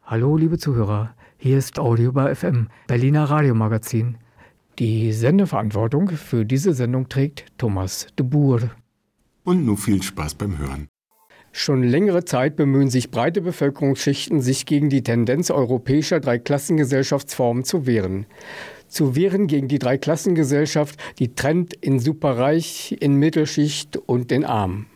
Hallo liebe Zuhörer, hier ist Audio bei FM, Berliner Radiomagazin. Die Sendeverantwortung für diese Sendung trägt Thomas de Boer. Und nun viel Spaß beim Hören. Schon längere Zeit bemühen sich breite Bevölkerungsschichten, sich gegen die Tendenz europäischer Dreiklassengesellschaftsformen zu wehren. Zu wehren gegen die Dreiklassengesellschaft, die trennt in Superreich, in Mittelschicht und in Arm.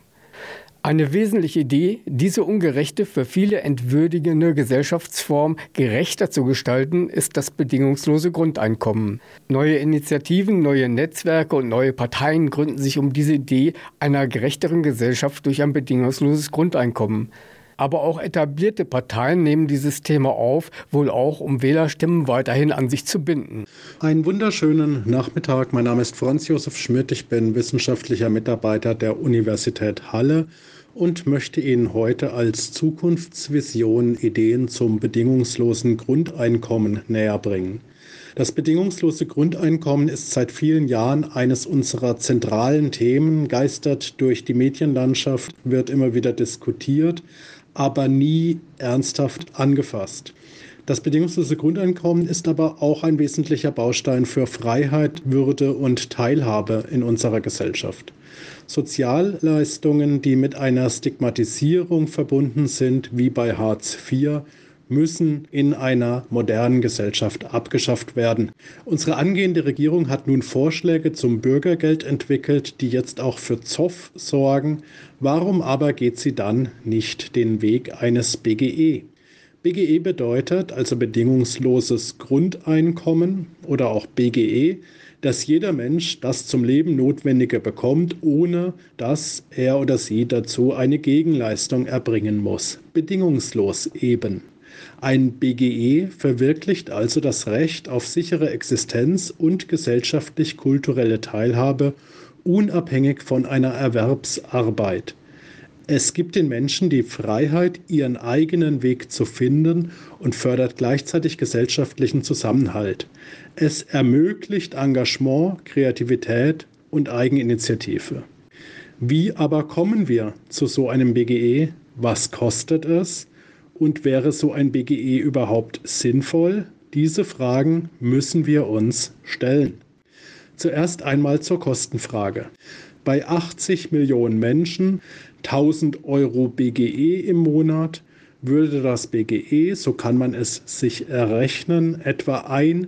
Eine wesentliche Idee, diese ungerechte, für viele entwürdigende Gesellschaftsform gerechter zu gestalten, ist das bedingungslose Grundeinkommen. Neue Initiativen, neue Netzwerke und neue Parteien gründen sich um diese Idee einer gerechteren Gesellschaft durch ein bedingungsloses Grundeinkommen. Aber auch etablierte Parteien nehmen dieses Thema auf, wohl auch um Wählerstimmen weiterhin an sich zu binden. Einen wunderschönen Nachmittag. Mein Name ist Franz Josef Schmidt. Ich bin wissenschaftlicher Mitarbeiter der Universität Halle und möchte Ihnen heute als Zukunftsvision Ideen zum bedingungslosen Grundeinkommen näherbringen. Das bedingungslose Grundeinkommen ist seit vielen Jahren eines unserer zentralen Themen, geistert durch die Medienlandschaft, wird immer wieder diskutiert, aber nie ernsthaft angefasst. Das bedingungslose Grundeinkommen ist aber auch ein wesentlicher Baustein für Freiheit, Würde und Teilhabe in unserer Gesellschaft. Sozialleistungen, die mit einer Stigmatisierung verbunden sind, wie bei Hartz IV, müssen in einer modernen Gesellschaft abgeschafft werden. Unsere angehende Regierung hat nun Vorschläge zum Bürgergeld entwickelt, die jetzt auch für Zoff sorgen. Warum aber geht sie dann nicht den Weg eines BGE? BGE bedeutet also bedingungsloses Grundeinkommen oder auch BGE, dass jeder Mensch das zum Leben Notwendige bekommt, ohne dass er oder sie dazu eine Gegenleistung erbringen muss. Bedingungslos eben. Ein BGE verwirklicht also das Recht auf sichere Existenz und gesellschaftlich-kulturelle Teilhabe, unabhängig von einer Erwerbsarbeit. Es gibt den Menschen die Freiheit, ihren eigenen Weg zu finden und fördert gleichzeitig gesellschaftlichen Zusammenhalt. Es ermöglicht Engagement, Kreativität und Eigeninitiative. Wie aber kommen wir zu so einem BGE? Was kostet es? Und wäre so ein BGE überhaupt sinnvoll? Diese Fragen müssen wir uns stellen. Zuerst einmal zur Kostenfrage. Bei 80 Millionen Menschen 1.000 Euro BGE im Monat würde das BGE, so kann man es sich errechnen, etwa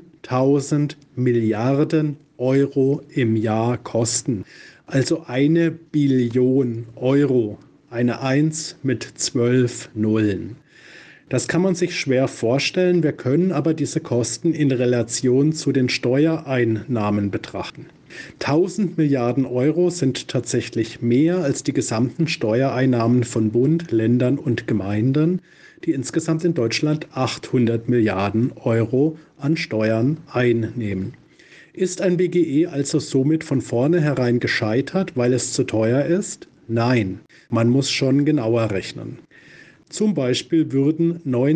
1.000 Milliarden Euro im Jahr kosten. Also 1 Billion Euro, eine 1 mit 12 Nullen. Das kann man sich schwer vorstellen, wir können aber diese Kosten in Relation zu den Steuereinnahmen betrachten. 1.000 Milliarden Euro sind tatsächlich mehr als die gesamten Steuereinnahmen von Bund, Ländern und Gemeinden, die insgesamt in Deutschland 800 Milliarden Euro an Steuern einnehmen. Ist ein BGE also somit von vornherein gescheitert, weil es zu teuer ist? Nein, man muss schon genauer rechnen. Zum Beispiel würden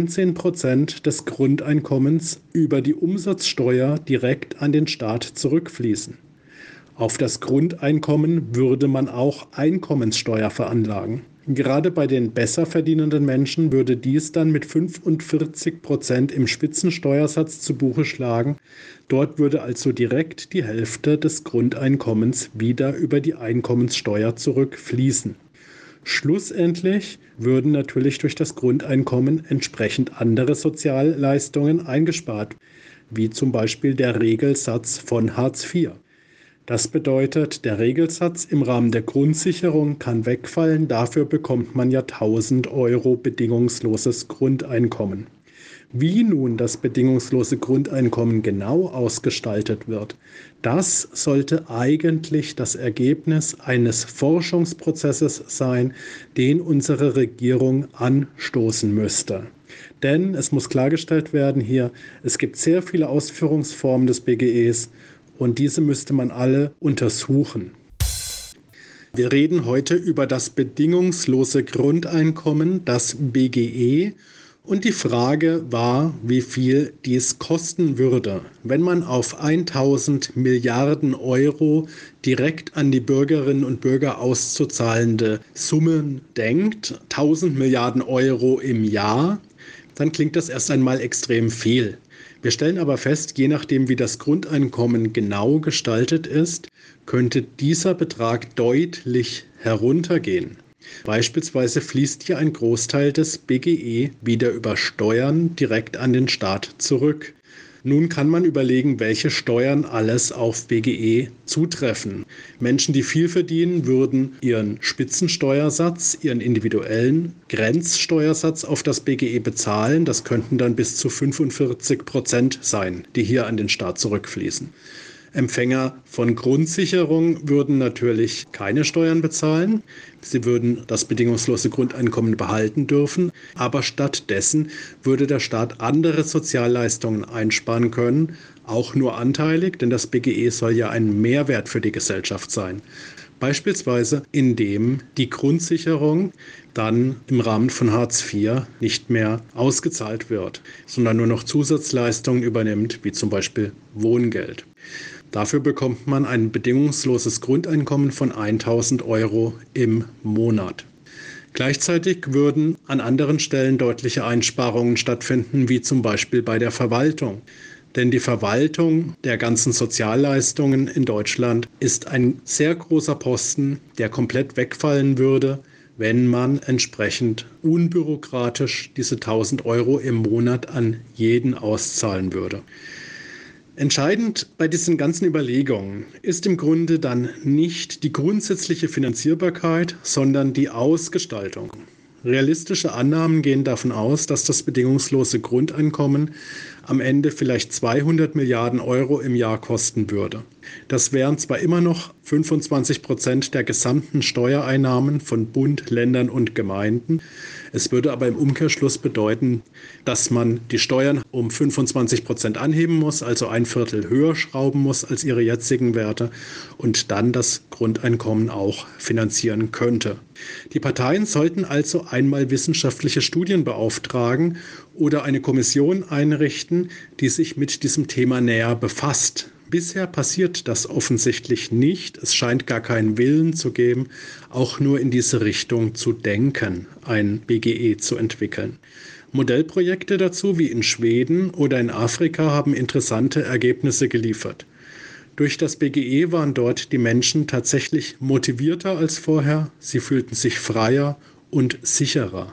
19% des Grundeinkommens über die Umsatzsteuer direkt an den Staat zurückfließen. Auf das Grundeinkommen würde man auch Einkommenssteuer veranlagen. Gerade bei den besser verdienenden Menschen würde dies dann mit 45% im Spitzensteuersatz zu Buche schlagen. Dort würde also direkt die Hälfte des Grundeinkommens wieder über die Einkommenssteuer zurückfließen. Schlussendlich würden natürlich durch das Grundeinkommen entsprechend andere Sozialleistungen eingespart, wie zum Beispiel der Regelsatz von Hartz IV. Das bedeutet, der Regelsatz im Rahmen der Grundsicherung kann wegfallen, dafür bekommt man ja 1.000 Euro bedingungsloses Grundeinkommen. Wie nun das bedingungslose Grundeinkommen genau ausgestaltet wird, das sollte eigentlich das Ergebnis eines Forschungsprozesses sein, den unsere Regierung anstoßen müsste. Denn es muss klargestellt werden hier, es gibt sehr viele Ausführungsformen des BGEs und diese müsste man alle untersuchen. Wir reden heute über das bedingungslose Grundeinkommen, das BGE. Und die Frage war, wie viel dies kosten würde, wenn man auf 1.000 Milliarden Euro direkt an die Bürgerinnen und Bürger auszuzahlende Summen denkt. 1.000 Milliarden Euro im Jahr. dann klingt das erst einmal extrem viel. Wir stellen aber fest, je nachdem wie das Grundeinkommen genau gestaltet ist, könnte dieser Betrag deutlich heruntergehen. Beispielsweise fließt hier ein Großteil des BGE wieder über Steuern direkt an den Staat zurück. Nun kann man überlegen, welche Steuern alles auf BGE zutreffen. Menschen, die viel verdienen, würden ihren Spitzensteuersatz, ihren individuellen Grenzsteuersatz auf das BGE bezahlen. Das könnten dann bis zu 45% sein, die hier an den Staat zurückfließen. Empfänger von Grundsicherung würden natürlich keine Steuern bezahlen. Sie würden das bedingungslose Grundeinkommen behalten dürfen. Aber stattdessen würde der Staat andere Sozialleistungen einsparen können, auch nur anteilig, denn das BGE soll ja ein Mehrwert für die Gesellschaft sein. Beispielsweise indem die Grundsicherung dann im Rahmen von Hartz IV nicht mehr ausgezahlt wird, sondern nur noch Zusatzleistungen übernimmt, wie zum Beispiel Wohngeld. Dafür bekommt man ein bedingungsloses Grundeinkommen von 1.000 € im Monat. Gleichzeitig würden an anderen Stellen deutliche Einsparungen stattfinden, wie zum Beispiel bei der Verwaltung. Denn die Verwaltung der ganzen Sozialleistungen in Deutschland ist ein sehr großer Posten, der komplett wegfallen würde, wenn man entsprechend unbürokratisch diese 1.000 € im Monat an jeden auszahlen würde. Entscheidend bei diesen ganzen Überlegungen ist im Grunde dann nicht die grundsätzliche Finanzierbarkeit, sondern die Ausgestaltung. Realistische Annahmen gehen davon aus, dass das bedingungslose Grundeinkommen am Ende vielleicht 200 Milliarden € im Jahr kosten würde. Das wären zwar immer noch 25% der gesamten Steuereinnahmen von Bund, Ländern und Gemeinden. Es würde aber im Umkehrschluss bedeuten, dass man die Steuern um 25% anheben muss, also ein Viertel höher schrauben muss als ihre jetzigen Werte und dann das Grundeinkommen auch finanzieren könnte. Die Parteien sollten also einmal wissenschaftliche Studien beauftragen oder eine Kommission einrichten, die sich mit diesem Thema näher befasst. Bisher passiert das offensichtlich nicht. Es scheint gar keinen Willen zu geben, auch nur in diese Richtung zu denken, ein BGE zu entwickeln. Modellprojekte dazu, wie in Schweden oder in Afrika, haben interessante Ergebnisse geliefert. Durch das BGE waren dort die Menschen tatsächlich motivierter als vorher. Sie fühlten sich freier und sicherer.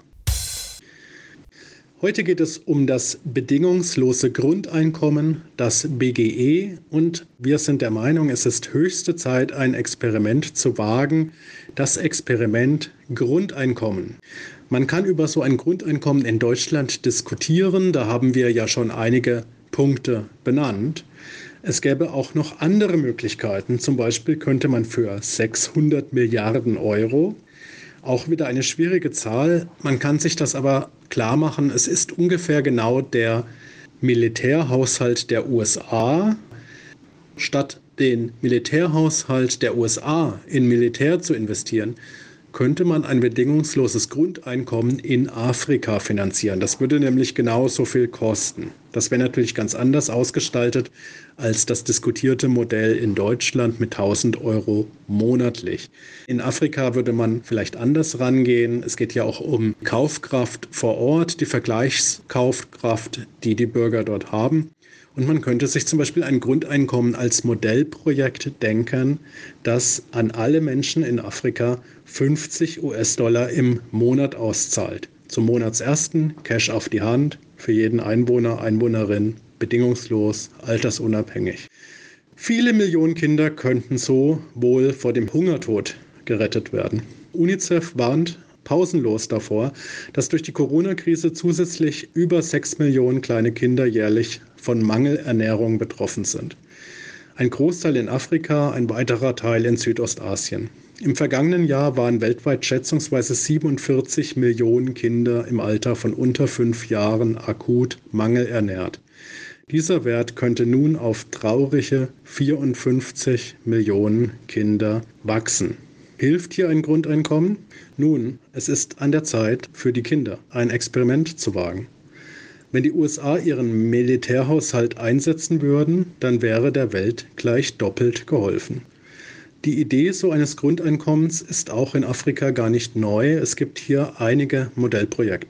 Heute geht es um das bedingungslose Grundeinkommen, das BGE, und wir sind der Meinung, es ist höchste Zeit, ein Experiment zu wagen, das Experiment Grundeinkommen. Man kann über so ein Grundeinkommen in Deutschland diskutieren, da haben wir ja schon einige Punkte benannt. Es gäbe auch noch andere Möglichkeiten, zum Beispiel könnte man für 600 Milliarden €, auch wieder eine schwierige Zahl. Man kann sich das aber klar machen, es ist ungefähr genau der Militärhaushalt der USA. Statt den Militärhaushalt der USA in Militär zu investieren, könnte man ein bedingungsloses Grundeinkommen in Afrika finanzieren. Das würde nämlich genauso viel kosten. Das wäre natürlich ganz anders ausgestaltet als das diskutierte Modell in Deutschland mit 1.000 € monatlich. In Afrika würde man vielleicht anders rangehen. Es geht ja auch um Kaufkraft vor Ort, die Vergleichskaufkraft, die die Bürger dort haben. Und man könnte sich zum Beispiel ein Grundeinkommen als Modellprojekt denken, das an alle Menschen in Afrika 50 US-Dollar im Monat auszahlt. Zum Monatsersten Cash auf die Hand für jeden Einwohner, Einwohnerin, bedingungslos, altersunabhängig. Viele Millionen Kinder könnten so wohl vor dem Hungertod gerettet werden. UNICEF warnt pausenlos davor, dass durch die Corona-Krise zusätzlich über 6 Millionen kleine Kinder jährlich von Mangelernährung betroffen sind. Ein Großteil in Afrika, ein weiterer Teil in Südostasien. Im vergangenen Jahr waren weltweit schätzungsweise 47 Millionen Kinder im Alter von unter 5 Jahren akut mangelernährt. Dieser Wert könnte nun auf traurige 54 Millionen Kinder wachsen. Hilft hier ein Grundeinkommen? Nun, es ist an der Zeit für die Kinder, ein Experiment zu wagen. Wenn die USA ihren Militärhaushalt einsetzen würden, dann wäre der Welt gleich doppelt geholfen. Die Idee so eines Grundeinkommens ist auch in Afrika gar nicht neu. Es gibt hier einige Modellprojekte.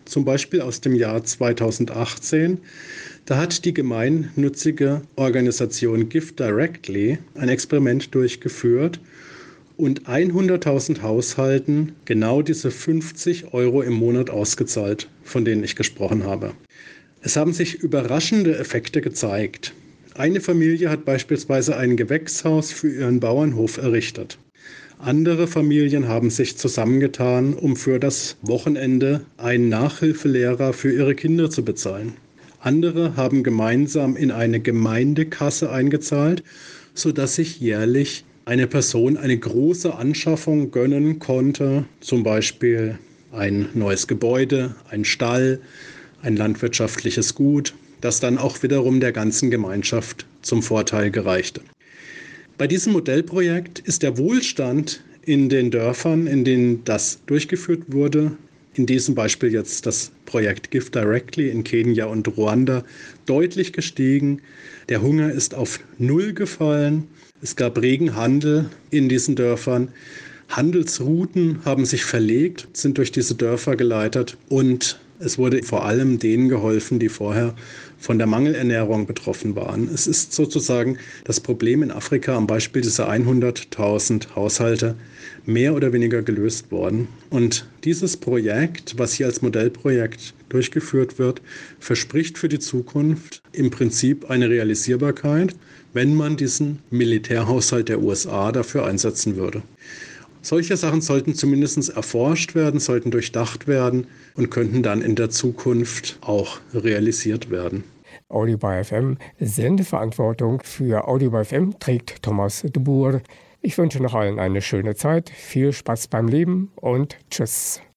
zum Beispiel aus dem Jahr 2018. Da hat die gemeinnützige Organisation Give Directly ein Experiment durchgeführt und 100.000 Haushalten genau diese 50 € im Monat ausgezahlt, von denen ich gesprochen habe. Es haben sich überraschende Effekte gezeigt. Eine Familie hat beispielsweise ein Gewächshaus für ihren Bauernhof errichtet. Andere Familien haben sich zusammengetan, um für das Wochenende einen Nachhilfelehrer für ihre Kinder zu bezahlen. Andere haben gemeinsam in eine Gemeindekasse eingezahlt, sodass sich jährlich eine Person eine große Anschaffung gönnen konnte, zum Beispiel ein neues Gebäude, ein Stall, ein landwirtschaftliches Gut, das dann auch wiederum der ganzen Gemeinschaft zum Vorteil gereichte. Bei diesem Modellprojekt ist der Wohlstand in den Dörfern, in denen das durchgeführt wurde, in diesem Beispiel jetzt das Projekt Give Directly in Kenia und Ruanda, deutlich gestiegen. Der Hunger ist auf Null gefallen. Es gab regen Handel in diesen Dörfern. Handelsrouten haben sich verlegt, sind durch diese Dörfer geleitet und es wurde vor allem denen geholfen, die vorher von der Mangelernährung betroffen waren. Es ist sozusagen das Problem in Afrika am Beispiel dieser 100.000 Haushalte mehr oder weniger gelöst worden. Und dieses Projekt, was hier als Modellprojekt durchgeführt wird, verspricht für die Zukunft im Prinzip eine Realisierbarkeit, wenn man diesen Militärhaushalt der USA dafür einsetzen würde. Solche Sachen sollten zumindest erforscht werden, sollten durchdacht werden und könnten dann in der Zukunft auch realisiert werden. Audio by FM, Sendeverantwortung für Audio by FM trägt Thomas de Boer. Ich wünsche noch allen eine schöne Zeit, viel Spaß beim Leben und tschüss.